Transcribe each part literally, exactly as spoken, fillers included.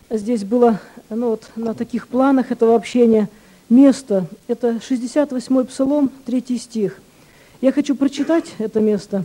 здесь было ну, вот, на таких планах этого общения место. Это шестьдесят восьмой Псалом, третий стих. Я хочу прочитать это место.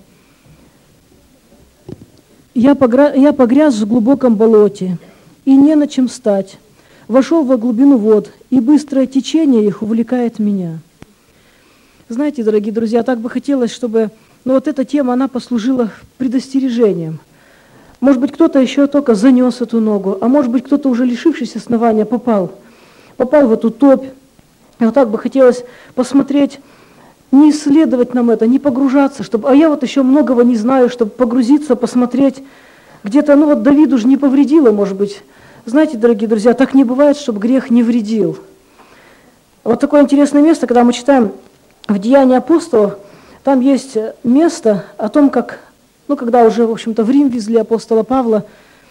«Я, погра... «Я погряз в глубоком болоте, и не на чем стать. Вошел во глубину вод, и быстрое течение их увлекает меня». Знаете, дорогие друзья, так бы хотелось, чтобы ну, вот эта тема, она послужила предостережением. Может быть, кто-то еще только занес эту ногу, а может быть, кто-то уже лишившись основания попал, попал в эту топь. И вот так бы хотелось посмотреть, не исследовать нам это, не погружаться, чтобы, а я вот еще многого не знаю, чтобы погрузиться, посмотреть, где-то, ну вот Давиду же не повредило, может быть. Знаете, дорогие друзья, так не бывает, чтобы грех не вредил. Вот такое интересное место, когда мы читаем в Деянии апостолов, там есть место о том, как, ну, когда уже, в общем-то, в Рим везли апостола Павла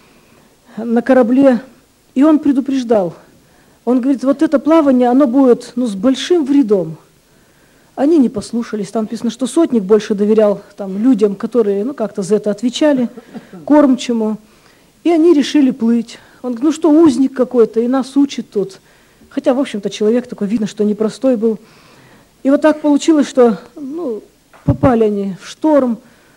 на корабле, и он предупреждал. Он говорит, вот это плавание, оно будет, ну, с большим вредом. Они не послушались. Там написано, что сотник больше доверял там, людям, которые, ну, как-то за это отвечали, кормчему. И они решили плыть. Он говорит, ну что, узник какой-то, и нас учит тут. Хотя, в общем-то, человек такой, видно, что непростой был. И вот так получилось, что ну, попали они в шторм,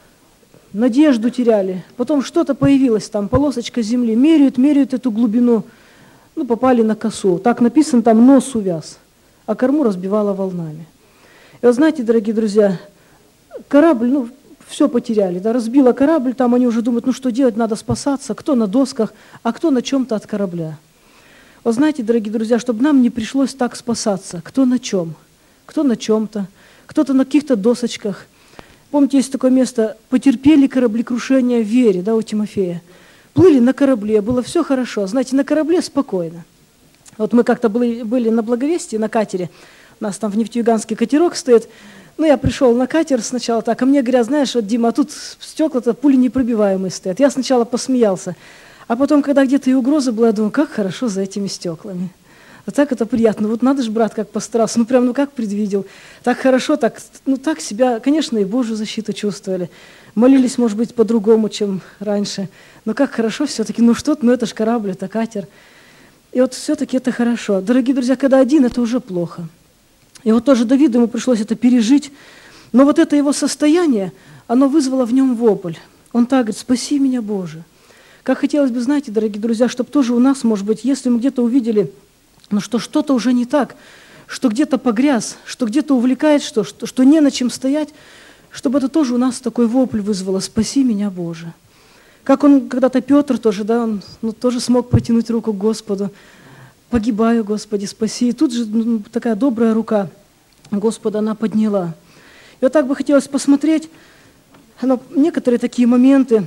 надежду теряли. Потом что-то появилось там, полосочка земли. Меряют, меряют эту глубину. Ну, попали на косу. Так написано, там нос увяз, а корму разбивало волнами. И вот знаете, дорогие друзья, корабль, ну, все потеряли. Да, разбило корабль, там они уже думают, ну, что делать, надо спасаться. Кто на досках, а кто на чем-то от корабля. Вот знаете, дорогие друзья, чтобы нам не пришлось так спасаться. Кто на чем? Кто на чем-то, кто-то на каких-то досочках. Помните, есть такое место, потерпели кораблекрушение в вере, да, у Тимофея. Плыли на корабле, было все хорошо. Знаете, на корабле спокойно. Вот мы как-то были, были на Благовестии, на катере, у нас там в Нефтеюганский катерок стоит. Ну, я пришел на катер сначала так, а мне говорят, знаешь, вот, Дима, а тут стекла-то пули непробиваемые стоят. Я сначала посмеялся, а потом, когда где-то и угроза была, я думаю, как хорошо за этими стеклами. Вот так это приятно. Вот надо же, брат, как постарался. Ну, прям, ну, как предвидел. Так хорошо, так, ну, так себя, конечно, и Божью защиту чувствовали. Молились, может быть, по-другому, чем раньше. Но как хорошо все-таки. Ну, что-то, ну, это же корабль, это катер. И вот все-таки это хорошо. Дорогие друзья, когда один, это уже плохо. И вот тоже Давиду, ему пришлось это пережить. Но вот это его состояние, оно вызвало в нем вопль. Он так говорит, спаси меня, Боже. Как хотелось бы, знаете, дорогие друзья, чтобы тоже у нас, может быть, если мы где-то увидели, ну, что что-то уже не так, что где-то погряз, что где-то увлекает, что, что, что не на чем стоять, чтобы это тоже у нас такой вопль вызвало, спаси меня, Боже. Как он когда-то Петр тоже, да, он ну, тоже смог протянуть руку к Господу. Погибаю, Господи, спаси. И тут же ну, такая добрая рука Господа она подняла. И вот так бы хотелось посмотреть ну, некоторые такие моменты.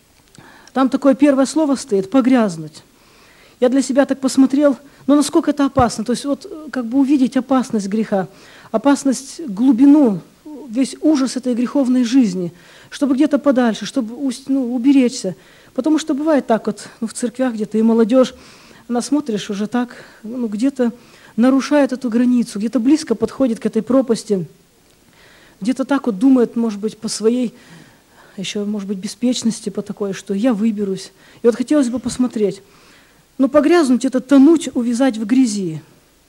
Там такое первое слово стоит – погрязнуть. Я для себя так посмотрел, но насколько это опасно. То есть вот как бы увидеть опасность греха, опасность, глубину, весь ужас этой греховной жизни, чтобы где-то подальше, чтобы ну, уберечься. Потому что бывает так вот ну, в церквях где-то и молодежь, она смотришь уже так, ну, где-то нарушает эту границу, где-то близко подходит к этой пропасти, где-то так вот думает, может быть, по своей, еще, может быть, беспечности, по такой, что я выберусь. И вот хотелось бы посмотреть. Но погрязнуть – это тонуть, увязать в грязи.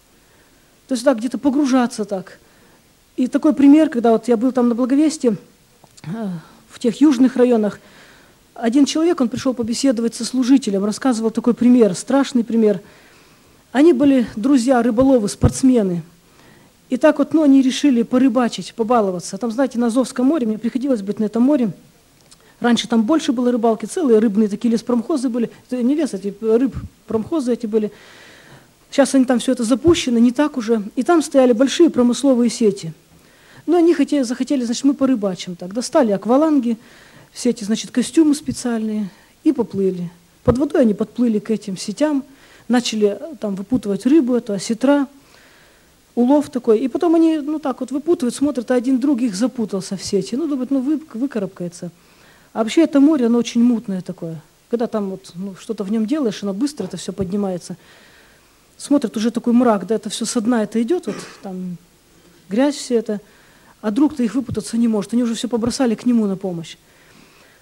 То есть так, где-то погружаться так. И такой пример, когда вот я был там на Благовестии, в тех южных районах, один человек, он пришел побеседовать со служителем, рассказывал такой пример, страшный пример. Они были друзья, рыболовы, спортсмены. И так вот, ну, они решили порыбачить, побаловаться. Там, знаете, на Азовском море, мне приходилось быть на этом море. Раньше там больше было рыбалки, целые рыбные такие леспромхозы были. Это не лес, эти рыб, промхозы эти были. Сейчас они там все это запущено, не так уже. И там стояли большие промысловые сети. Но они хотели, захотели, значит, мы порыбачим так. Достали акваланги, все эти, значит, костюмы специальные и поплыли. Под водой они подплыли к этим сетям, начали там выпутывать рыбу, эту осетра, улов такой. И потом они, ну так вот выпутывают, смотрят, а один друг их запутался в сети. Ну, думают, ну, вы, выкарабкается. А вообще это море, оно очень мутное такое. Когда там вот ну, что-то в нем делаешь, оно быстро это все поднимается. Смотрят, уже такой мрак, да, это все со дна это идет, вот там грязь все это. А друг-то их выпутаться не может, они уже все побросали к нему на помощь.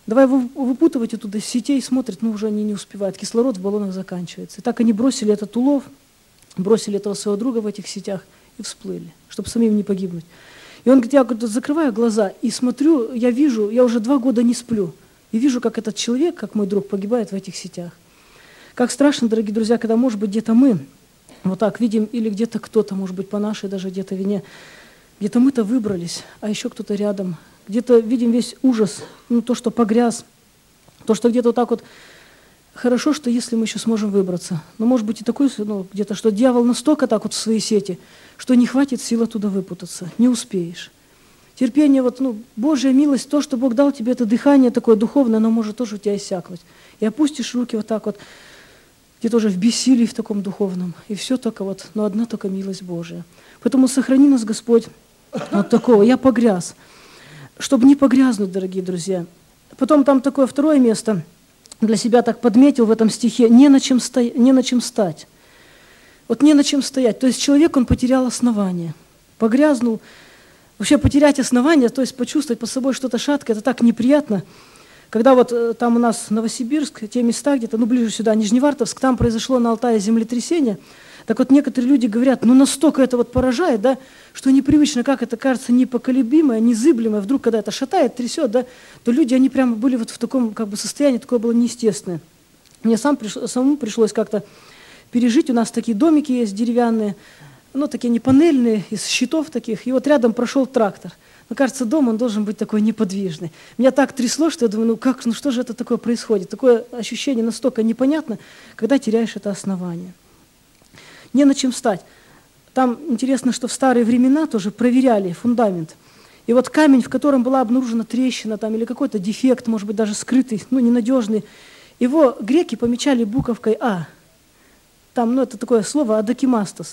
Давай выпутывать оттуда из сетей, смотрят, ну уже они не успевают, кислород в баллонах заканчивается. И так они бросили этот улов, бросили этого своего друга в этих сетях и всплыли, чтобы самим не погибнуть. И он говорит, я говорит, закрываю глаза и смотрю, я вижу, я уже два года не сплю, и вижу, как этот человек, как мой друг, погибает в этих сетях. Как страшно, дорогие друзья, когда, может быть, где-то мы вот так видим, или где-то кто-то, может быть, по нашей даже где-то вине, где-то мы-то выбрались, а еще кто-то рядом, где-то видим весь ужас, ну, то, что погряз, то, что где-то вот так вот. Хорошо, что если мы еще сможем выбраться. Но может быть и такой, ну, где-то, что дьявол настолько так вот в свои сети, что не хватит сил оттуда выпутаться, не успеешь. Терпение, вот, ну, Божья милость, то, что Бог дал тебе это дыхание такое духовное, оно может тоже у тебя иссякнуть. И опустишь руки вот так вот, где-то уже в бессилии в таком духовном. И все только вот, но одна только милость Божия. Поэтому сохрани нас, Господь, вот такого. Я погряз. Чтобы не погрязнуть, дорогие друзья. Потом там такое второе место, для себя так подметил в этом стихе, не на чем, сто... не на чем стать. Вот не на чем стоять. То есть человек, он потерял основание, погрязнул. Вообще потерять основание, то есть почувствовать под собой что-то шаткое, это так неприятно. Когда вот там у нас Новосибирск, те места где-то, ну ближе сюда, Нижневартовск, там произошло на Алтае землетрясение. Так вот некоторые люди говорят, ну настолько это вот поражает, да, что непривычно, как это кажется непоколебимое, незыблемое. Вдруг, когда это шатает, трясет, да, то люди, они прямо были вот в таком как бы состоянии, такое было неестественное. Мне сам приш... самому пришлось как-то пережить. У нас такие домики есть деревянные, ну такие не панельные, из щитов таких. И вот рядом прошел трактор. Ну, кажется, дом, он должен быть такой неподвижный. Меня так трясло, что я думаю, ну как, ну что же это такое происходит? Такое ощущение настолько непонятно, когда теряешь это основание. Не на чем стать. Там интересно, что в старые времена тоже проверяли фундамент. И вот камень, в котором была обнаружена трещина там, или какой-то дефект, может быть, даже скрытый, ну, ненадежный, его греки помечали буковкой «А». Там, ну, это такое слово «адокимастос».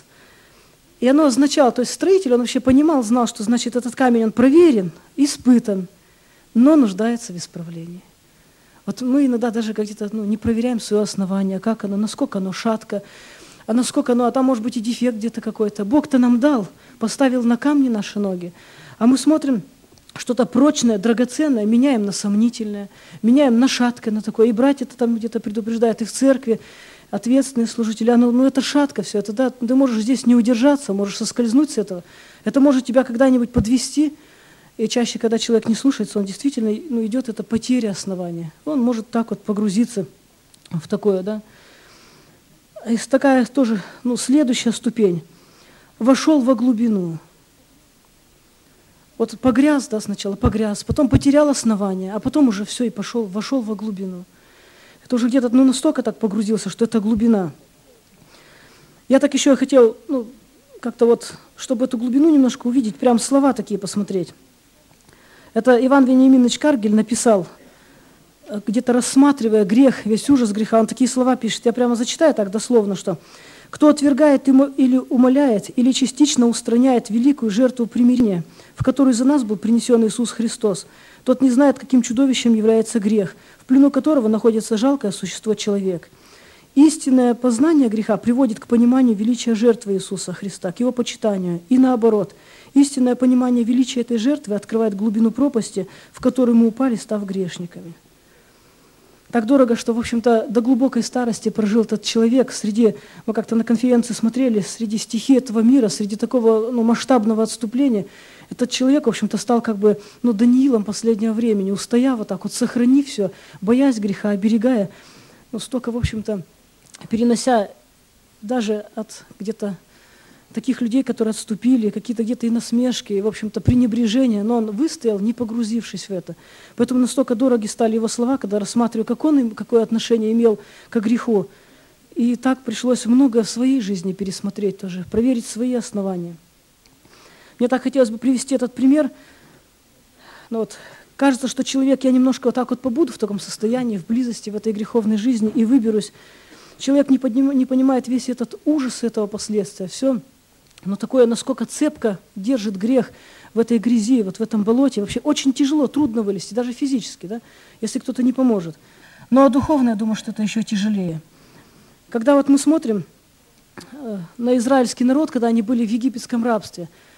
И оно означало, то есть строитель, он вообще понимал, знал, что, значит, этот камень, он проверен, испытан, но нуждается в исправлении. Вот мы иногда даже где-то ну, не проверяем свое основание, как оно, насколько оно шатко, а насколько оно, а там может быть и дефект где-то какой-то. Бог-то нам дал, поставил на камни наши ноги, а мы смотрим что-то прочное, драгоценное, меняем на сомнительное, меняем на шаткое, на такое. И братья-то там где-то предупреждают, и в церкви ответственные служители, а ну, ну это шатко все, это, да, ты можешь здесь не удержаться, можешь соскользнуть с этого. Это может тебя когда-нибудь подвести. И чаще, когда человек не слушается, он действительно ну, идет, это потеря основания. Он может так вот погрузиться в такое, да. И такая тоже, ну, следующая ступень. Вошел во глубину. Вот погряз, да, сначала погряз, потом потерял основание, а потом уже все и пошел, вошел во глубину. Это уже где-то, ну, настолько так погрузился, что это глубина. Я так еще хотел, ну, как-то вот, чтобы эту глубину немножко увидеть, прям слова такие посмотреть. Это Иван Вениаминович Каргель написал, где-то рассматривая грех, весь ужас греха, он такие слова пишет, я прямо зачитаю так дословно, что «Кто отвергает или умаляет, или частично устраняет великую жертву примирения, в которую за нас был принесен Иисус Христос, тот не знает, каким чудовищем является грех, в плену которого находится жалкое существо человек. Истинное познание греха приводит к пониманию величия жертвы Иисуса Христа, к его почитанию, и наоборот. Истинное понимание величия этой жертвы открывает глубину пропасти, в которую мы упали, став грешниками». Так дорого, что, в общем-то, до глубокой старости прожил этот человек среди, мы как-то на конференции смотрели, среди стихий этого мира, среди такого ну, масштабного отступления. Этот человек, в общем-то, стал как бы ну, Даниилом последнего времени, устояв вот так вот, сохранив все, боясь греха, оберегая, ну, столько, в общем-то, перенося даже от где-то таких людей, которые отступили, какие-то где-то и насмешки, и, в общем-то, пренебрежения, но он выстоял, не погрузившись в это. Поэтому настолько дороги стали его слова, когда рассматриваю, как он, какое отношение имел к греху. И так пришлось многое в своей жизни пересмотреть тоже, проверить свои основания. Мне так хотелось бы привести этот пример. Ну, вот, кажется, что человек, я немножко вот так вот побуду в таком состоянии, в близости, в этой греховной жизни и выберусь. Человек не, подним, не понимает весь этот ужас этого последствия, все. Но такое, насколько цепко держит грех в этой грязи, вот в этом болоте, вообще очень тяжело, трудно вылезти, даже физически, да, если кто-то не поможет. Ну а духовно, я думаю, что это еще тяжелее. Когда вот мы смотрим на израильский народ, когда они были в египетском рабстве,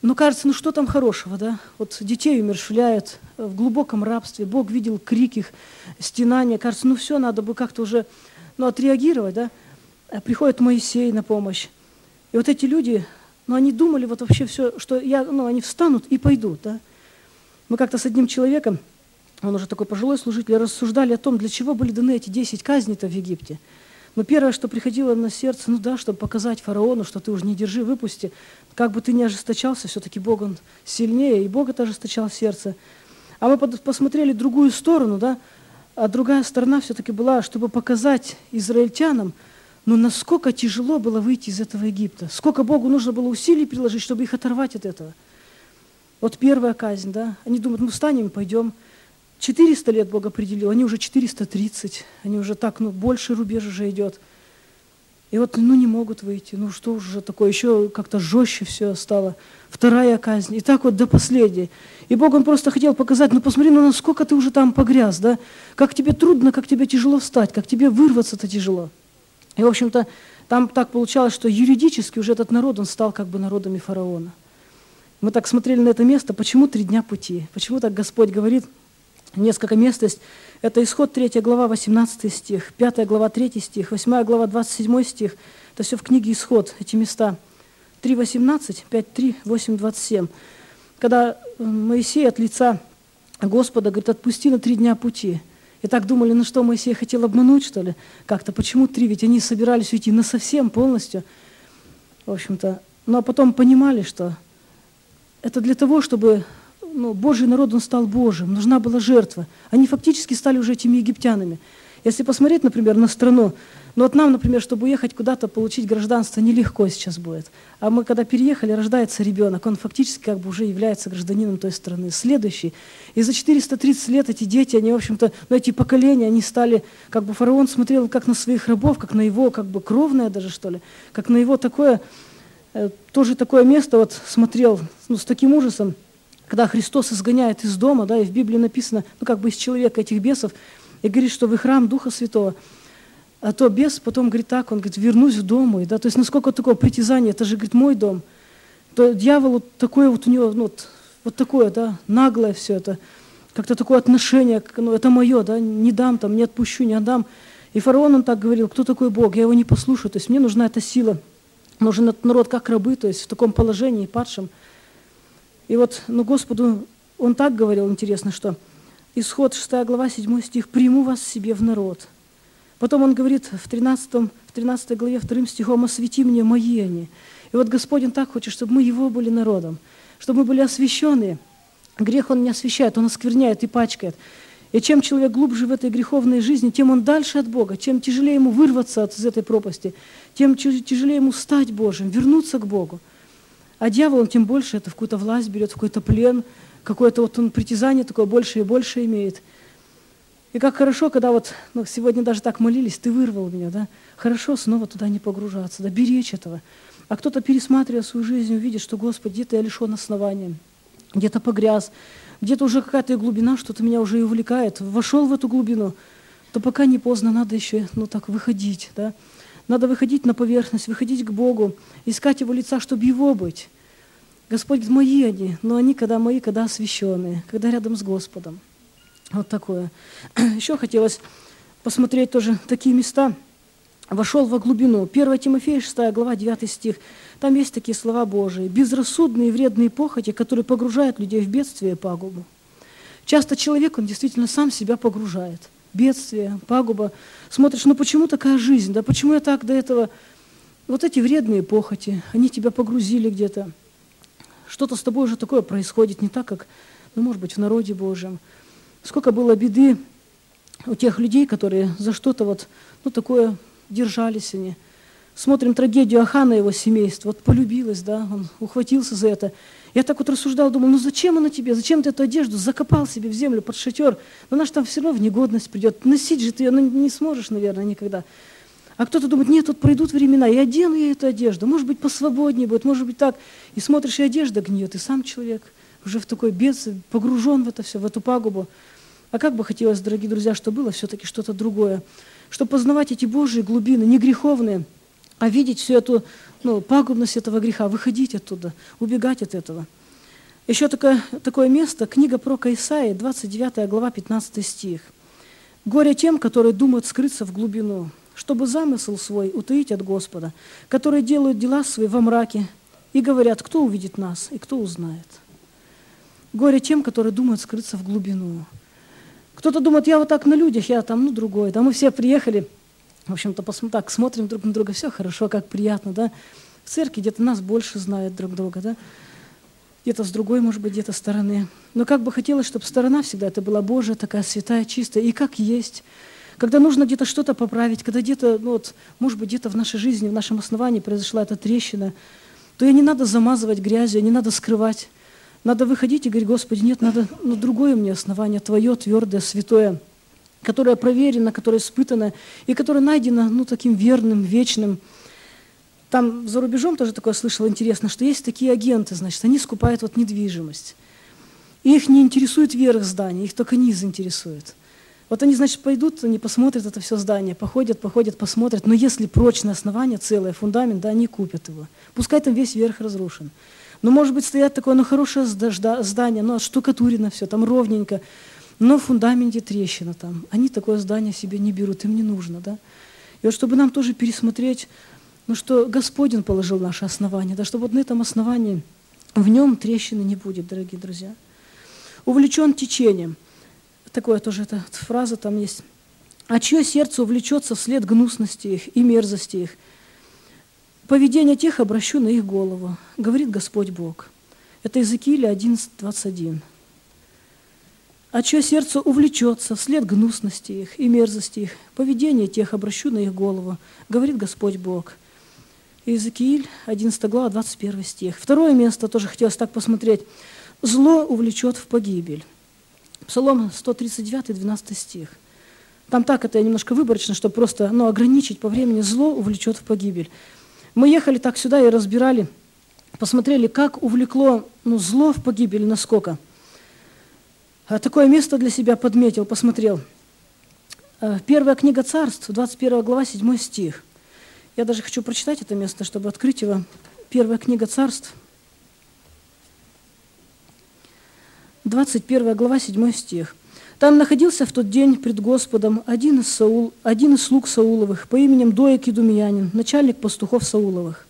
Но кажется, ну что там хорошего, да? Вот детей умерщвляют в глубоком рабстве. Бог видел крик их, стенания. Кажется, ну все, надо бы как-то уже ну, отреагировать, да? Приходит Моисей на помощь. И вот эти люди, ну они думали вот вообще все, что я, ну они встанут и пойдут, да? Мы как-то с одним человеком, он уже такой пожилой служитель, рассуждали о том, для чего были даны эти десять казней-то в Египте. Но первое, что приходило на сердце, ну да, чтобы показать фараону, что ты уже не держи, выпусти. Как бы ты ни ожесточался, все-таки Бог, Он сильнее, и Бог это ожесточал в сердце. А мы посмотрели другую сторону, да, а другая сторона все-таки была, чтобы показать израильтянам, ну насколько тяжело было выйти из этого Египта, сколько Богу нужно было усилий приложить, чтобы их оторвать от этого. Вот первая казнь, да, они думают, мы встанем и пойдем. четыреста лет Бог определил, они уже четыреста тридцать, они уже так, ну, больше рубеж уже идет. И вот, ну, не могут выйти, ну, что уже такое, еще как-то жестче все стало. Вторая казнь, и так вот до последней. И Бог, Он просто хотел показать, ну, посмотри, ну, насколько ты уже там погряз, да, как тебе трудно, как тебе тяжело встать, как тебе вырваться-то тяжело. И, в общем-то, там так получалось, что юридически уже этот народ, он стал как бы народами фараона. Мы так смотрели на это место, почему три дня пути, почему так Господь говорит, несколько мест есть. Это Исход третья глава, восемнадцатый стих, пятая глава, третий стих, восьмая глава, двадцать седьмой стих. Это все в книге Исход, эти места. три восемнадцать, пять три, восемь двадцать семь. Когда Моисей от лица Господа говорит, отпусти на три дня пути. И так думали, ну что, Моисей хотел обмануть, что ли? Как-то, почему три? Ведь они собирались уйти насовсем, полностью. В общем-то, ну а потом понимали, что это для того, чтобы... Ну, Божий народ, он стал Божьим, нужна была жертва. Они фактически стали уже этими египтянами. Если посмотреть, например, на страну, ну вот нам, например, чтобы уехать куда-то, получить гражданство, нелегко сейчас будет. А мы, когда переехали, рождается ребенок, он фактически как бы уже является гражданином той страны. Следующий. И за четыреста тридцать лет эти дети, они, в общем-то, ну, эти поколения, они стали, как бы фараон смотрел как на своих рабов, как на его, как бы кровное даже, что ли, как на его такое, э, тоже такое место, вот смотрел, ну, с таким ужасом. Когда Христос изгоняет из дома, да, и в Библии написано, ну, как бы из человека этих бесов, и говорит, что вы храм Духа Святого. А то бес потом говорит так, он говорит, вернусь в дом мой, да, то есть насколько такое притязание, это же, говорит, мой дом. То дьявол вот такое вот у него, ну, вот, вот такое, да, наглое все это, как-то такое отношение, как, ну, это мое, да, не дам там, не отпущу, не отдам. И фараон, он так говорил, кто такой Бог, я его не послушаю, то есть мне нужна эта сила, нужен этот народ как рабы, то есть в таком положении, падшем. И вот, ну, Господу, Он так говорил, интересно, что Исход шестая глава, седьмой стих, «Приму вас себе в народ». Потом Он говорит в тринадцатой, в тринадцатой главе, вторым стихом, «Освети мне мои они». И вот Господь, Он так хочет, чтобы мы Его были народом, чтобы мы были освященные. Грех Он не освящает, Он оскверняет и пачкает. И чем человек глубже в этой греховной жизни, тем он дальше от Бога, чем тяжелее ему вырваться из этой пропасти, тем тяжелее ему стать Божьим, вернуться к Богу. А дьявол, он тем больше это в какую-то власть берет, в какой-то плен, какое-то вот он притязание такое больше и больше имеет. И как хорошо, когда вот, ну, сегодня даже так молились, ты вырвал меня, да, хорошо снова туда не погружаться, да, беречь этого. А кто-то, пересматривая свою жизнь, увидит, что, Господи, где-то я лишен основания, где-то погряз, где-то уже какая-то глубина, что-то меня уже и увлекает, вошел в эту глубину, то пока не поздно, надо еще, ну, так выходить, да. Надо выходить на поверхность, выходить к Богу, искать Его лица, чтобы Его быть. Господь говорит, мои они, но они когда мои, когда освященные, когда рядом с Господом. Вот такое. Еще хотелось посмотреть тоже такие места. Вошел во глубину. первое Тимофея, шестая глава, девятый стих. Там есть такие слова Божии. Безрассудные и вредные похоти, которые погружают людей в бедствие и пагубу. Часто человек, он действительно сам себя погружает. Бедствие, пагуба. Смотришь, ну почему такая жизнь? Да почему я так до этого? Вот эти вредные похоти, они тебя погрузили где-то. Что-то с тобой уже такое происходит, не так, как, ну, может быть, в народе Божьем. Сколько было беды у тех людей, которые за что-то вот, ну, такое держались они. Смотрим трагедию Ахана и его семейства. Вот полюбилась, да, он ухватился за это. Я так вот рассуждал, думал, ну зачем она тебе, зачем ты эту одежду закопал себе в землю под шатер? Но она же там все равно в негодность придет. Носить же ты ее ну, не сможешь, наверное, никогда. А кто-то думает, нет, тут пройдут времена, и одену я эту одежду. Может быть, посвободнее будет, может быть, так. И смотришь, и одежда гниет, и сам человек уже в такой бедствие, погружен в это все, в эту пагубу. А как бы хотелось, дорогие друзья, что было все-таки что-то другое. Чтобы познавать эти Божьи глубины, не греховные, а видеть всю эту ну, пагубность этого греха, выходить оттуда, убегать от этого. Еще такое, такое место, книга пророка Исаии, двадцать девятая глава, пятнадцатый стих. «Горе тем, которые думают скрыться в глубину, чтобы замысел свой утаить от Господа, которые делают дела свои во мраке и говорят, кто увидит нас и кто узнает». Горе тем, которые думают скрыться в глубину. Кто-то думает, я вот так на людях, я там, ну, другой. Да, мы все приехали, в общем-то, так смотрим друг на друга, все хорошо, как приятно, да. В церкви где-то нас больше знают друг друга, да. Где-то с другой, может быть, где-то стороны. Но как бы хотелось, чтобы сторона всегда это была Божия, такая святая, чистая, и как есть. Когда нужно где-то что-то поправить, когда где-то, ну, вот, может быть, где-то в нашей жизни, в нашем основании произошла эта трещина, то ее не надо замазывать грязью, не надо скрывать. Надо выходить и говорить, Господи, нет, надо ну, другое мне основание, Твое, твердое, святое, которое проверено, которое испытано, и которое найдено ну, таким верным, вечным. Там за рубежом тоже такое слышала интересно, что есть такие агенты, значит, они скупают вот недвижимость. И их не интересует верх здания, их только низ интересует. Вот они, значит, пойдут, они посмотрят это все здание, походят, походят, посмотрят, но если прочное основание, целое, фундамент, да, они купят его. Пускай там весь верх разрушен. Но, может быть, стоят такое, ну, хорошее здание, ну, отштукатурено все, там ровненько, но в фундаменте трещина там. Они такое здание себе не берут, им не нужно, да. И вот чтобы нам тоже пересмотреть, ну, что Господь Он положил наше основание, да, чтобы вот на этом основании, в нем трещины не будет, дорогие друзья. Увлечен течением. Такое тоже эта фраза там есть. А чье сердце увлечется вслед гнусности их и мерзости их? Поведение тех обращу на их голову, говорит Господь Бог. Это Иезекииля одиннадцать, двадцать один. А чье сердце увлечется вслед гнусности их и мерзости их, поведение тех обращу на их голову, говорит Господь Бог. Иезекииль, одиннадцатая глава, двадцать первый стих. Второе место тоже хотелось так посмотреть. Зло увлечет в погибель. Псалом сто тридцать девять, двенадцатый стих. Там так это немножко выборочно, чтобы просто ну, ограничить по времени. Зло увлечет в погибель. Мы ехали так сюда и разбирали, посмотрели, как увлекло ну, зло в погибель, насколько. Такое место для себя подметил, посмотрел. Первая книга Царств, двадцать первая глава, седьмой стих. Я даже хочу прочитать это место, чтобы открыть его. Первая книга Царств, двадцать первая глава, седьмой стих. Там находился в тот день пред Господом один из, Саул, один из слуг Сауловых по именем Доек Идумеянин, начальник пастухов Сауловых.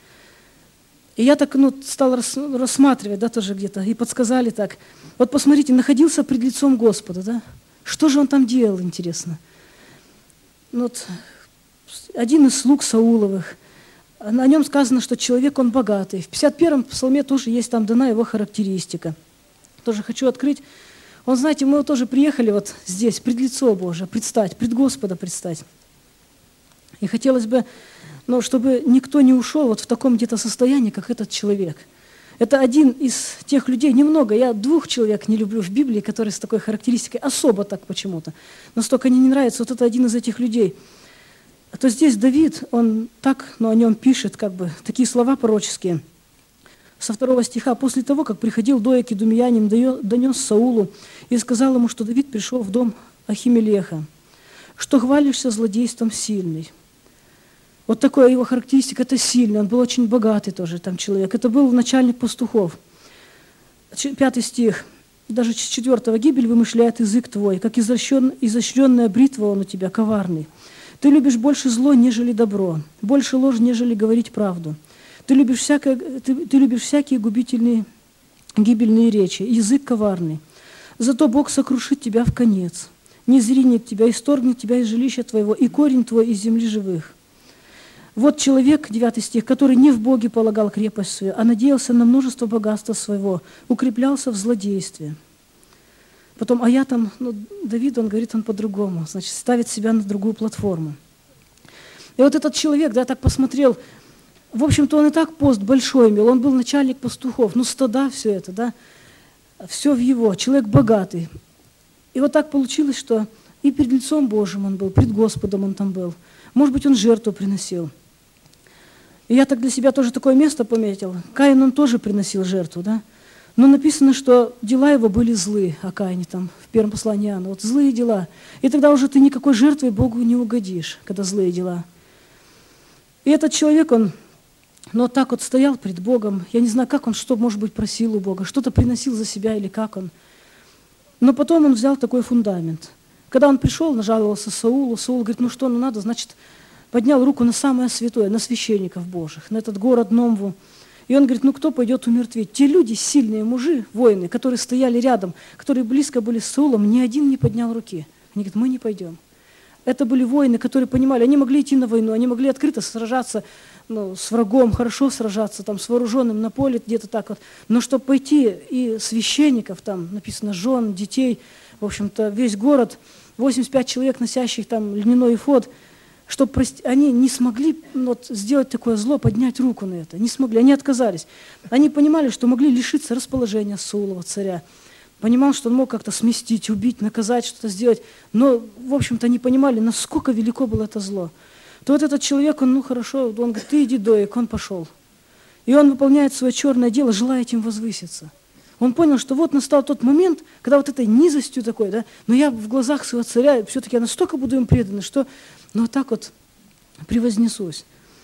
И я так ну, стал рас, рассматривать, да, тоже где-то, и подсказали так. Вот посмотрите, находился пред лицом Господа, да? Что же он там делал, интересно? Ну, вот, один из слуг Сауловых, о нем сказано, что человек, он богатый. В пятьдесят первом псалме тоже есть там дана его характеристика. Тоже хочу открыть. Он, знаете, мы вот тоже приехали вот здесь, пред лицо Божие, предстать, пред Господа предстать. И хотелось бы, ну, чтобы никто не ушел вот в таком где-то состоянии, как этот человек. Это один из тех людей, немного, я двух человек не люблю в Библии, которые с такой характеристикой, особо так почему-то. Настолько они не нравятся, вот это один из этих людей. А то здесь Давид, он так, ну, о нем пишет, как бы, такие слова пророческие. Со второго стиха. «После того, как приходил Доек Идумеянин, донес Саулу и сказал ему, что Давид пришел в дом Ахимелеха, что хвалишься злодейством сильный». Вот такая его характеристика, это сильный, он был очень богатый тоже там человек. Это был начальник пастухов. Пятый стих. «Даже с четвертого гибель вымышляет язык твой, как изощрен, изощренная бритва он у тебя, коварный. Ты любишь больше зло, нежели добро, больше ложь, нежели говорить правду. Ты любишь, всякое, ты, ты любишь всякие губительные, гибельные речи, язык коварный. Зато Бог сокрушит тебя в конец, не зринет тебя, исторгнет тебя из жилища твоего, и корень твой из земли живых. Вот человек, девятый стих, который не в Боге полагал крепость свою, а надеялся на множество богатства своего, укреплялся в злодействе». Потом, а я там, ну, Давид, он говорит, он по-другому, значит, ставит себя на другую платформу. И вот этот человек, да, так посмотрел, в общем-то, он и так пост большой имел, он был начальник пастухов, ну, стада, все это, да, все в его, человек богатый. И вот так получилось, что и перед лицом Божьим он был, пред Господом он там был. Может быть, он жертву приносил. И я так для себя тоже такое место пометил. Каин, он тоже приносил жертву, да. Но написано, что дела его были злые, о Каине там, в первом послании Иоанна. Вот злые дела. И тогда уже ты никакой жертвой Богу не угодишь, когда злые дела. И этот человек, он но вот так вот стоял пред Богом. Я не знаю, как он, что, может быть, просил у Бога, что-то приносил за себя или как он. Но потом он взял такой фундамент. Когда он пришел, нажаловался Саулу, Саул говорит, ну что, ну надо, значит, поднял руку на самое святое, на священников Божьих, на этот город Номву. И он говорит, ну кто пойдет умертвить? Те люди, сильные мужи, воины, которые стояли рядом, которые близко были с Саулом, ни один не поднял руки. Они говорят, мы не пойдем. Это были воины, которые понимали, они могли идти на войну, они могли открыто сражаться, ну, с врагом, хорошо сражаться, там, с вооруженным на поле, где-то так вот. Но чтобы пойти и священников, там написано, жен, детей, в общем-то, весь город, восемьдесят пять человек, носящих там льняной эфод, чтобы прости, они не смогли вот, сделать такое зло, поднять руку на это, не смогли, они отказались. Они понимали, что могли лишиться расположения Саулова царя, понимал, что он мог как-то сместить, убить, наказать, что-то сделать, но, в общем-то, не понимали, насколько велико было это зло. То вот этот человек, он, ну хорошо, он говорит, ты иди, Доек, он пошел. И он выполняет свое черное дело, желая этим возвыситься. Он понял, что вот настал тот момент, когда вот этой низостью такой, да, но я в глазах своего царя, все-таки я настолько буду им предан, что, ну вот так вот превознесусь.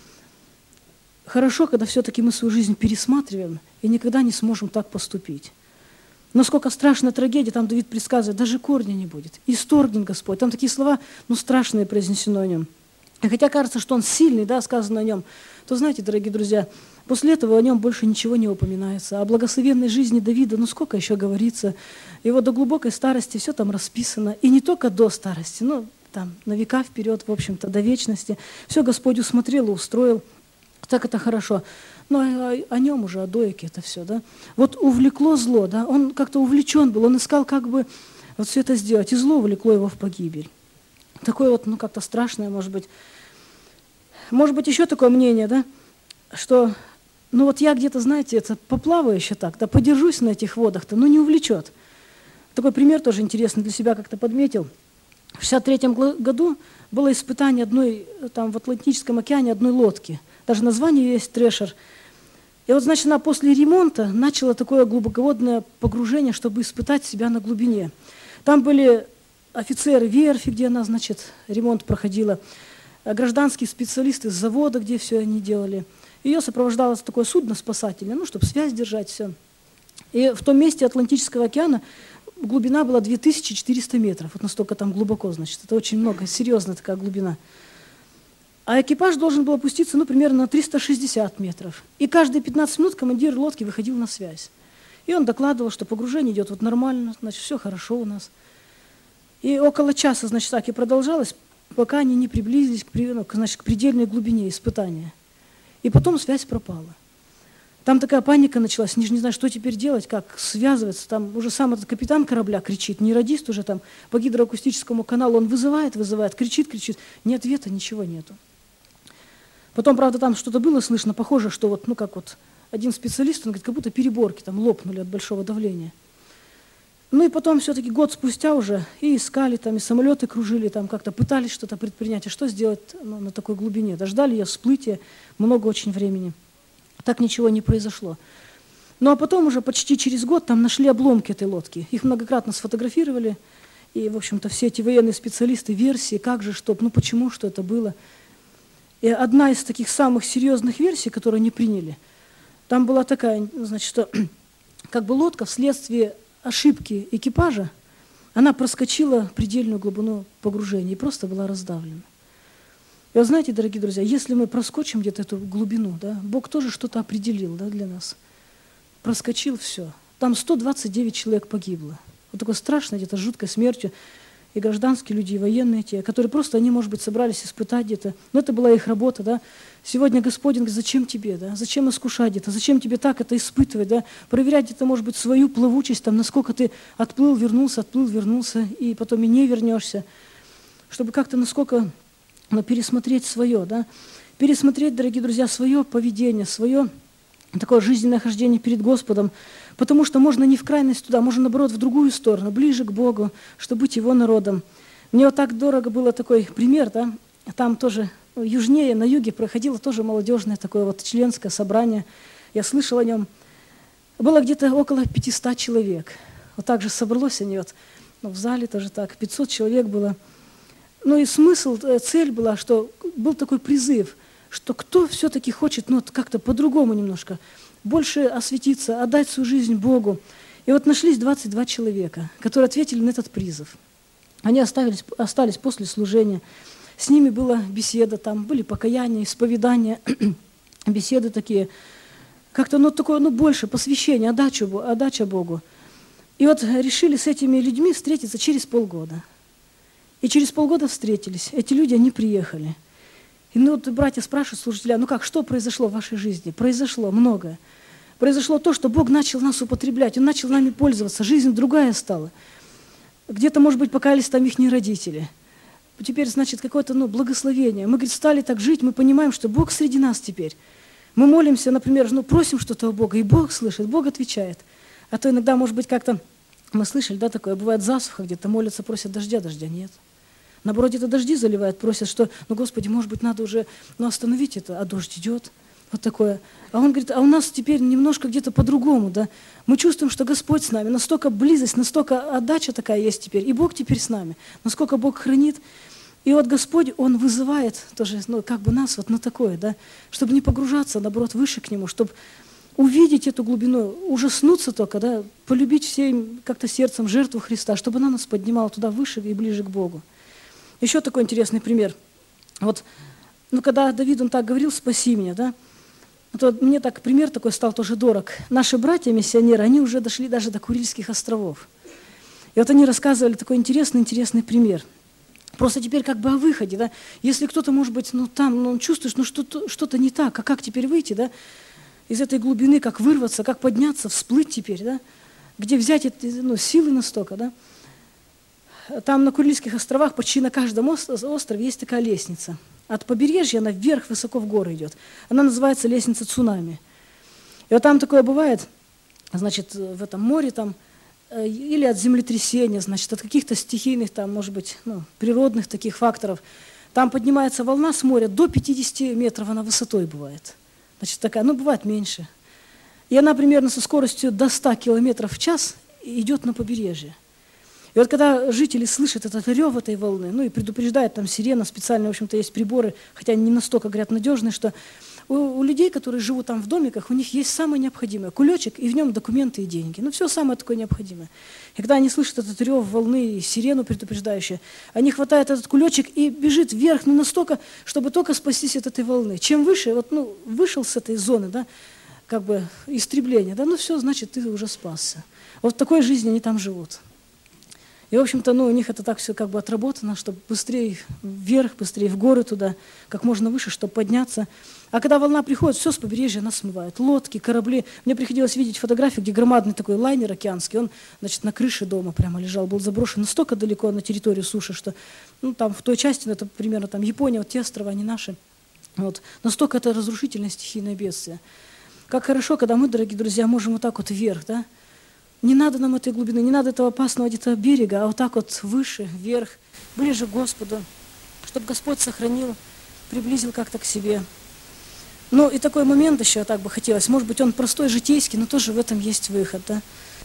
Хорошо, когда все-таки мы свою жизнь пересматриваем и никогда не сможем так поступить. Насколько страшная трагедия, там Давид предсказывает, даже корня не будет. Исторгнет Господь. Там такие слова, ну, страшные произнесено о нем. И хотя кажется, что он сильный, да, сказано о нем, то знаете, дорогие друзья, после этого о нем больше ничего не упоминается. О благословенной жизни Давида, ну сколько еще говорится. Его до глубокой старости все там расписано. И не только до старости, но там на века вперед, в общем-то, до вечности. Все Господь усмотрел и устроил. Так это хорошо. Но о, о нем уже, о Доеке это все, да. Вот увлекло зло, да, он как-то увлечен был, он искал как бы вот все это сделать, и зло увлекло его в погибель. Такое вот, ну, как-то страшное, может быть. Может быть, еще такое мнение, да, что, ну, вот я где-то, знаете, это поплаваю еще так, да, подержусь на этих водах-то, ну, не увлечет. Такой пример тоже интересный для себя как-то подметил. В шестьдесят третьем году было испытание одной, там, в Атлантическом океане одной лодки. Даже название есть «Трэшер». И вот, значит, она после ремонта начала такое глубоководное погружение, чтобы испытать себя на глубине. Там были офицеры верфи, где она, значит, ремонт проходила, гражданские специалисты с завода, где все они делали. Ее сопровождало такое судно спасательное, ну, чтобы связь держать, все. И в том месте Атлантического океана глубина была две тысячи четыреста метров. Вот настолько там глубоко, значит. Это очень много, серьезная такая глубина. А экипаж должен был опуститься, ну, примерно на триста шестьдесят метров. И каждые пятнадцать минут командир лодки выходил на связь. И он докладывал, что погружение идет вот нормально, значит, все хорошо у нас. И около часа, значит, так и продолжалось, пока они не приблизились к, ну, значит, к предельной глубине испытания. И потом связь пропала. Там такая паника началась, они же не знают, что теперь делать, как связываться. Там уже сам этот капитан корабля кричит, не радист уже там по гидроакустическому каналу, он вызывает, вызывает, кричит, кричит. Ни ответа, ничего нету. Потом, правда, там что-то было слышно, похоже, что вот, ну как вот, один специалист, он говорит, как будто переборки там лопнули от большого давления. Ну и потом все-таки год спустя уже и искали, там, и самолеты кружили, там как-то пытались что-то предпринять. А что сделать, ну, на такой глубине? Дождали ее всплытия, много очень времени. Так ничего не произошло. Ну а потом уже почти через год там нашли обломки этой лодки. Их многократно сфотографировали. И, в общем-то, все эти военные специалисты, версии, как же, что, ну почему, что это было. И одна из таких самых серьезных версий, которые они приняли, там была такая, значит, что как бы лодка вследствие ошибки экипажа, она проскочила предельную глубину погружения и просто была раздавлена. И вот знаете, дорогие друзья, если мы проскочим где-то эту глубину, да, Бог тоже что-то определил, да, для нас. Проскочил все. Там сто двадцать девять человек погибло. Вот такой страшной, где-то жуткой смертью. И гражданские люди, и военные те, которые просто, они, может быть, собрались испытать где-то. Но это была их работа, да. Сегодня Господь говорит, зачем тебе, да, зачем искушать где-то, зачем тебе так это испытывать, да, проверять где-то, может быть, свою плавучесть, там, насколько ты отплыл, вернулся, отплыл, вернулся, и потом и не вернешься, чтобы как-то насколько, ну, пересмотреть свое, да, пересмотреть, дорогие друзья, свое поведение, свое такое жизненное хождение перед Господом, потому что можно не в крайность туда, можно, наоборот, в другую сторону, ближе к Богу, чтобы быть Его народом. Мне вот так дорого было такой пример, да, там тоже южнее, на юге проходило тоже молодежное такое вот членское собрание, я слышала о нем, было где-то около пятисот человек, вот так же собралось они вот, ну, в зале тоже так, пятьсот человек было. Ну и смысл, цель была, что был такой призыв, что кто все-таки хочет, ну, как-то по-другому немножко, больше осветиться, отдать свою жизнь Богу. И вот нашлись двадцать два человека, которые ответили на этот призыв. Они остались, остались после служения. С ними была беседа, там были покаяния, исповедания, беседы такие. Как-то, ну, такое, ну, больше посвящение, отдача, отдача Богу. И вот решили с этими людьми встретиться через полгода. И через полгода встретились. Эти люди, они приехали. И ну, вот братья спрашивают служителя, ну как, что произошло в вашей жизни? Произошло многое. Произошло то, что Бог начал нас употреблять, Он начал нами пользоваться, жизнь другая стала. Где-то, может быть, покаялись там их родители. Теперь, значит, какое-то, ну, благословение. Мы, говорит, стали так жить, мы понимаем, что Бог среди нас теперь. Мы молимся, например, ну, просим что-то у Бога, и Бог слышит, Бог отвечает. А то иногда, может быть, как-то, мы слышали, да, такое, бывает засуха где-то, молятся, просят дождя, дождя нет. Наоборот, где-то дожди заливают, просят, что, ну, Господи, может быть, надо уже, ну, остановить это, а дождь идет. Вот такое. А он говорит, а у нас теперь немножко где-то по-другому, да. Мы чувствуем, что Господь с нами, настолько близость, настолько отдача такая есть теперь, и Бог теперь с нами, насколько Бог хранит. И вот Господь, Он вызывает тоже, ну, как бы нас вот на такое, да, чтобы не погружаться, наоборот, выше к Нему, чтобы увидеть эту глубину, ужаснуться только, да, полюбить всем как-то сердцем жертву Христа, чтобы она нас поднимала туда выше и ближе к Богу. Еще такой интересный пример. Вот, ну, когда Давид, он так говорил, спаси меня, да, то мне так пример такой стал тоже дорог. Наши братья-миссионеры, они уже дошли даже до Курильских островов. И вот они рассказывали такой интересный-интересный пример. Просто теперь как бы о выходе, да. Если кто-то, может быть, ну, там, ну, чувствуешь, ну, что-то, что-то не так, а как теперь выйти, да, из этой глубины, как вырваться, как подняться, всплыть теперь, да, где взять эти, ну, силы настолько, да. Там на Курильских островах почти на каждом острове есть такая лестница. От побережья она вверх, высоко в горы идет. Она называется лестница цунами. И вот там такое бывает, значит, в этом море там, или от землетрясения, значит, от каких-то стихийных, там, может быть, ну, природных таких факторов. Там поднимается волна с моря до пятидесяти метров, она высотой бывает. Значит, такая, ну, бывает меньше. И она примерно со скоростью до ста километров в час идет на побережье. И вот когда жители слышат этот рев этой волны, ну и предупреждают, там сирена, специально, в общем-то, есть приборы, хотя они не настолько, говорят, надежные, что у, у людей, которые живут там в домиках, у них есть самое необходимое – кулечек, и в нем документы и деньги. Ну, все самое такое необходимое. И когда они слышат этот рев волны и сирену предупреждающую, они хватают этот кулечек и бежит вверх, ну, настолько, чтобы только спастись от этой волны. Чем выше, вот, ну, вышел с этой зоны, да, как бы истребления, да, ну, все, значит, ты уже спасся. Вот в такой жизни они там живут. И, в общем-то, ну, у них это так все как бы отработано, чтобы быстрее вверх, быстрее в горы туда, как можно выше, чтобы подняться. А когда волна приходит, все с побережья нас смывает. Лодки, корабли. Мне приходилось видеть фотографию, где громадный такой лайнер океанский, он, значит, на крыше дома прямо лежал, был заброшен настолько далеко на территорию суши, что, ну, там в той части, ну, это примерно там Япония, вот те острова, они наши. Вот. Настолько это разрушительное стихийное бедствие. Как хорошо, когда мы, дорогие друзья, можем вот так вот вверх, да? Не надо нам этой глубины, не надо этого опасного где-то берега, а вот так вот выше, вверх, ближе к Господу, чтобы Господь сохранил, приблизил как-то к себе. Ну и такой момент еще так бы хотелось, может быть, он простой, житейский, но тоже в этом есть выход, да.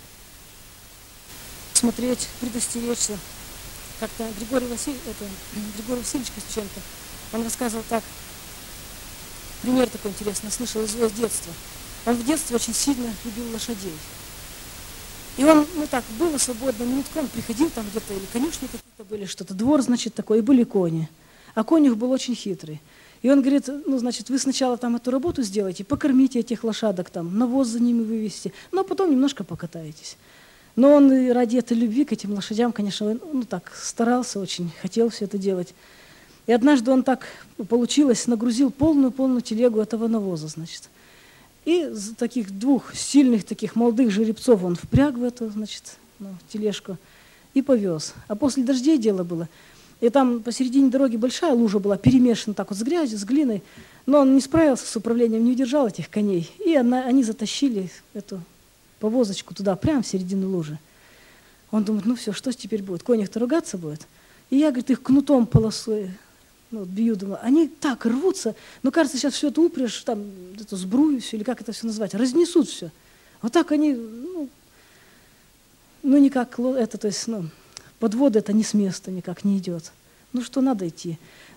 Смотреть, предостеречься. Как-то Григорий Васильевич, это, Григорий Васильевич Костюченко, он рассказывал так, пример такой интересный, слышал из его детства. Он в детстве очень сильно любил лошадей. И он, ну так, было свободно, минутком приходил там где-то, или конюшни какие-то были, что-то, двор, значит, такой, и были кони. А конюх был очень хитрый. И он говорит, ну, значит, вы сначала там эту работу сделаете, покормите этих лошадок там, навоз за ними вывести, но потом немножко покатаетесь. Но он и ради этой любви к этим лошадям, конечно, он, ну так, старался очень, хотел все это делать. И однажды он так, получилось, нагрузил полную-полную телегу этого навоза, значит. И из таких двух сильных таких молодых жеребцов он впряг в эту, значит, ну, тележку и повез. А после дождей дело было. И там посередине дороги большая лужа была, перемешана так вот с грязью, с глиной. Но он не справился с управлением, не удержал этих коней. И она, они затащили эту повозочку туда, прямо в середину лужи. Он думает, ну все, что теперь будет? Конюх-то ругаться будет? И я, говорит, их кнутом полосой, ну, бью, думаю, они так рвутся, но кажется, сейчас все это упряжь, там, эту сбрую все, или как это все назвать, разнесут все. Вот так они, ну, ну никак, это, то есть, ну, подвода это не с места никак не идет. Ну что, надо идти.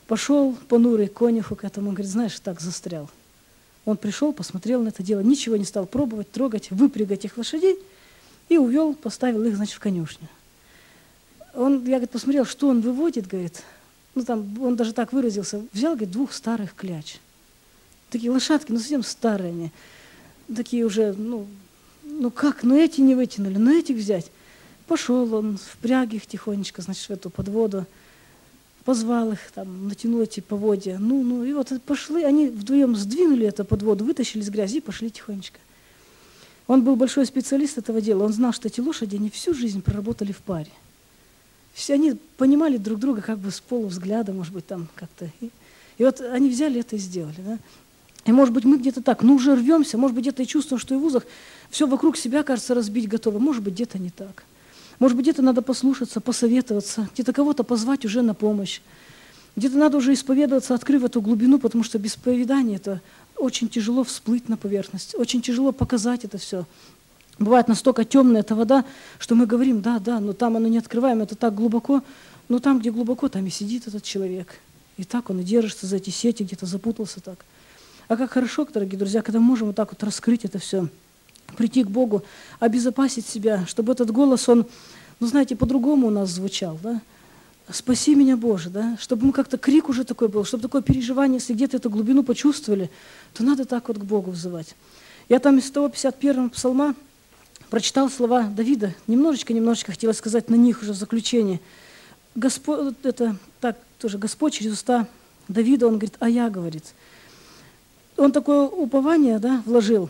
Пошел понурый к конюху к этому, он говорит, знаешь, так застрял. Он пришел, посмотрел на это дело, ничего не стал пробовать, трогать, выпрягать их лошадей и увел, поставил их, значит, в конюшню. Он, я, говорит, посмотрел, что он выводит, говорит, ну там, он даже так выразился, взял, говорит, двух старых кляч. Такие лошадки, ну совсем старые они, такие уже, ну, ну как, ну эти не вытянули, ну этих взять. Пошел он, впряг их тихонечко, значит, в эту подводу, позвал их, там, натянул эти поводья. Ну, ну, и вот пошли, они вдвоем сдвинули эту подводу, вытащили из грязи и пошли тихонечко. Он был большой специалист этого дела, он знал, что эти лошади, они всю жизнь проработали в паре. Все они понимали друг друга как бы с полувзгляда, может быть, там как-то. И, и вот они взяли это и сделали, да. И, может быть, мы где-то так, ну, уже рвемся, может быть, где-то и чувствуем, что и в узах все вокруг себя, кажется, разбить готово. Может быть, где-то не так. Может быть, где-то надо послушаться, посоветоваться, где-то кого-то позвать уже на помощь. Где-то надо уже исповедоваться, открыв эту глубину, потому что без исповедания это очень тяжело всплыть на поверхность, очень тяжело показать это все. Бывает настолько темная эта вода, что мы говорим, да, да, но там оно не открываем, это так глубоко, но там, где глубоко, там и сидит этот человек. И так он и держится за эти сети, где-то запутался так. А как хорошо, дорогие друзья, когда мы можем вот так вот раскрыть это все, прийти к Богу, обезопасить себя, чтобы этот голос, он, ну знаете, по-другому у нас звучал, да? «Спаси меня, Боже», да? Чтобы мы как-то крик уже такой был, чтобы такое переживание, если где-то эту глубину почувствовали, то надо так вот к Богу взывать. Я там из сто пятьдесят первого псалма прочитал слова Давида, немножечко-немножечко хотела сказать на них уже в заключение. Господь, это так тоже Господь через уста Давида, он говорит, а я, говорит, он такое упование, да, вложил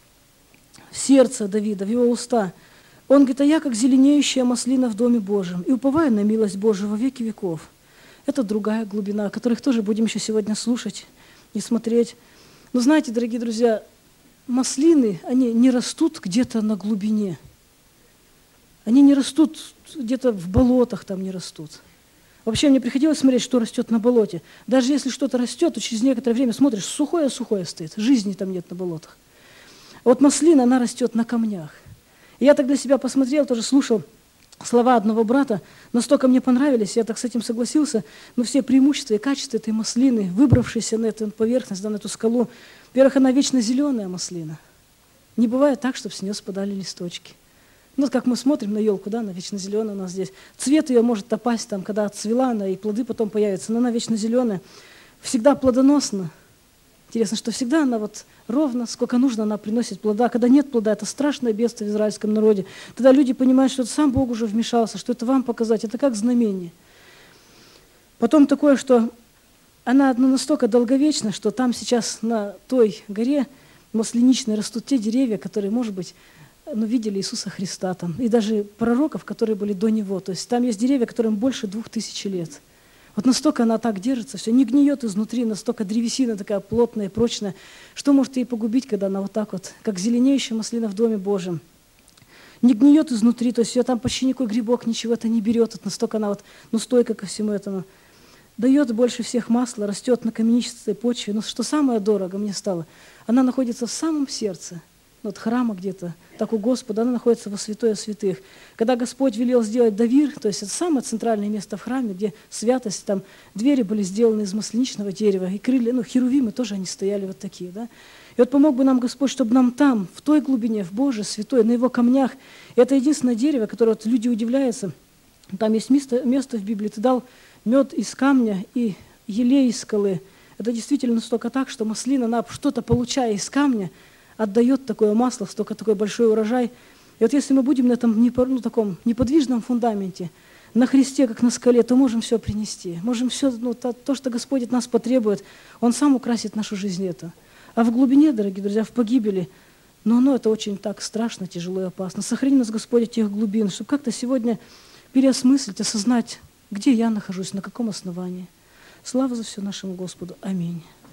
в сердце Давида, в его уста. Он говорит, а я, как зеленеющая маслина в Доме Божьем, и уповаю на милость Божию во веки веков. Это другая глубина, о которых тоже будем еще сегодня слушать и смотреть. Но знаете, дорогие друзья, маслины, они не растут где-то на глубине. Они не растут где-то в болотах, там не растут. Вообще мне приходилось смотреть, что растет на болоте. Даже если что-то растет, то через некоторое время смотришь, сухое-сухое стоит, жизни там нет на болотах. А вот маслина, она растет на камнях. И я так для себя посмотрел, тоже слушал слова одного брата, настолько мне понравились, я так с этим согласился, но все преимущества и качества этой маслины, выбравшейся на эту поверхность, да, на эту скалу, во-первых, она вечно зеленая маслина. Не бывает так, чтобы с нее спадали листочки. Ну, как мы смотрим на елку, да, она вечно зеленая у нас здесь. Цвет ее может опасть, там, когда отцвела она, и плоды потом появятся, но она вечно зеленая. Всегда плодоносна. Интересно, что всегда она вот ровно, сколько нужно, она приносит плода. Когда нет плода, это страшное бедствие в израильском народе. Тогда люди понимают, что это сам Бог уже вмешался, что это вам показать, это как знамение. Потом такое, что она настолько долговечна, что там сейчас на той горе масляничной растут те деревья, которые, может быть, ну, видели Иисуса Христа там, и даже пророков, которые были до Него. То есть там есть деревья, которым больше двух тысяч лет. Вот настолько она так держится, все не гниет изнутри, настолько древесина такая плотная, прочная. Что может ей погубить, когда она вот так вот, как зеленеющая маслина в Доме Божьем? Не гниет изнутри, то есть ее там почти никакой грибок ничего это не берет, вот настолько она вот, ну, стойка ко всему этому. Дает больше всех масла, растет на каменистой почве. Но что самое дорого мне стало, она находится в самом сердце. Вот храма где-то, так у Господа, она находится во святое святых. Когда Господь велел сделать давир, то есть это самое центральное место в храме, где святость, там двери были сделаны из масляничного дерева, и крылья, ну, херувимы тоже они стояли вот такие, да. И вот помог бы нам Господь, чтобы нам там, в той глубине, в Божьей, святой, на Его камнях, это единственное дерево, которое вот люди удивляются, там есть место, место в Библии, ты дал мед из камня и елей из скалы. Это действительно столько так, что маслина, она что-то получая из камня, отдает такое масло, столько такой большой урожай. И вот если мы будем на этом ну, таком неподвижном фундаменте, на Христе, как на скале, то можем все принести. Можем все, ну, то, то, что Господь от нас потребует, Он сам украсит нашу жизнь это. А в глубине, дорогие друзья, в погибели, но оно это очень так страшно, тяжело и опасно. Сохрани нас, Господь, от тех глубин, чтобы как-то сегодня переосмыслить, осознать, где я нахожусь, на каком основании. Слава за все нашему Господу. Аминь.